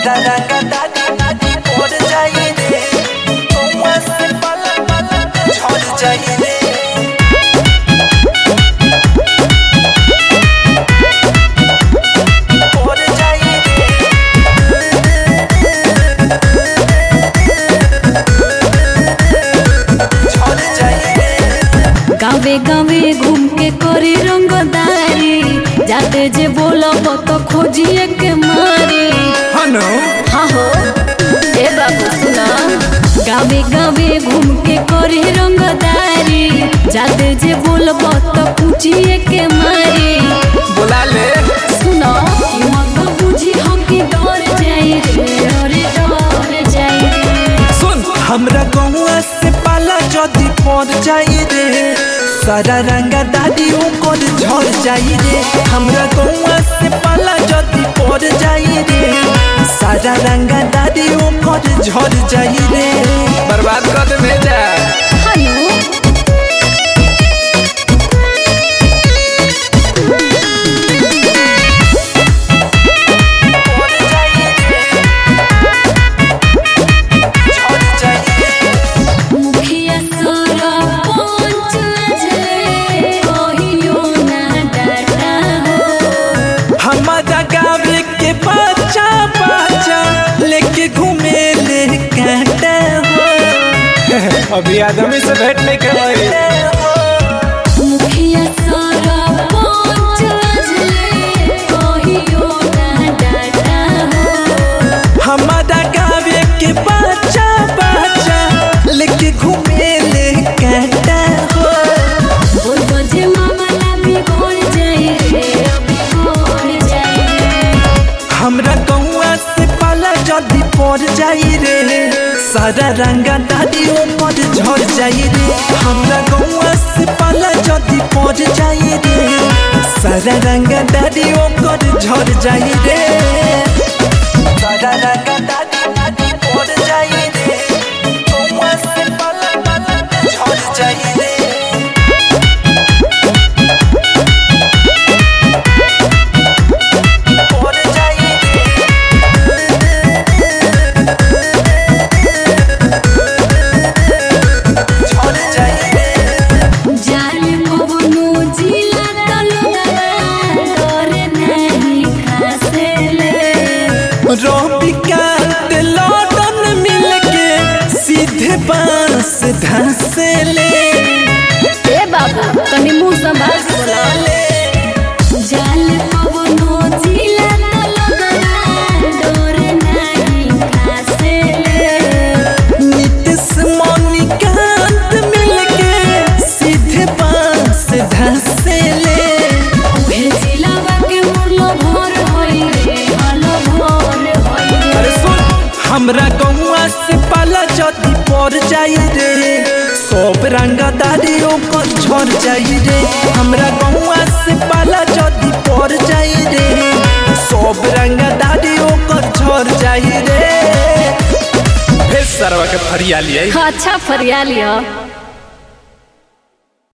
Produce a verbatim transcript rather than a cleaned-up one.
सारा रंग दादी दादी पड़ जाई रे कौआ से पलक पलक झड़ जाई रे पड़ जाई रे झड़ जाई रे गावे गावे घूम के करी रंगदारी जाते जे बोलब तो खोजिए के मारी हनो हाँ हो ए बाबू सुना गावे गावे घूम के करी रंगदारी जाते जे बोलब तो पूछिए के मारी बुला ले सुनो मत बुझी हम की डर जाई रे अरे डर जाई रे सुन हमरा गौआ से पाला जदी पड़ जाई रे सारा रंग दादी ओकर झड़ जाई रे हमरा गौआ से पाला जदी पड़ जाई रे सारा रंग दादी ओकर झड़ जाई रे बर्बाद कर दे भेजा हेलो पड़ जाई रे झड़ जाई रे मुखिया सोरा पंच झले कहियो ना डाटा हो हमारा गावे के बच्चा बच्चा लेके घूमे ले कांटा हो अभी आदमी से भेंट नहीं करवाई मुखिया सोरा पंच झले कहियो ना डाटा हो हमारा गावे के बच्चा बच्चा लेके घूमे ले कांटा हो बोल बजे मामला बिगड़ जाई रे बिगड़ जाई रे हमरा गौआ से पाला जदी पड़ जाई रे सारा रंग दादी ऊपर झड़ जाई रे हमरा गौआ से पाला जदी पड़ जाई रे सारा रंग दादी ऊपर झड़ जाई रे सारा रंग दादी दादी पड़ जाई रे गौआ से पाला पाला झड़ जाई रे पड़ जाई रे झड़ जाई रे जाल पवनो जिला तलगवा डरे नहीं खासेले रोबिकांत लौटन मिलके सीधे बांस धंसे ले ए बाबू तनी मुंह संभाल के बोला जाल पवनो जिला तलगवा डरे नहीं खासेले नीतीश मणिकांत मिलके सीधे बांस धंसे ले उहे जिलावा के मुरलो भर होई रे हलो भर होई रे अरे सुन हमरा गौआ से पाला जदी पड़ जाई रे सब रंग दादी ओकर झड़ जाई रे हमरा गौआ से पाला जदी पड़ जाई रे सब रंग दादी ओकर झड़ जाई रे फिर सरवा के फरिया लिया अच्छा फरिया लिया।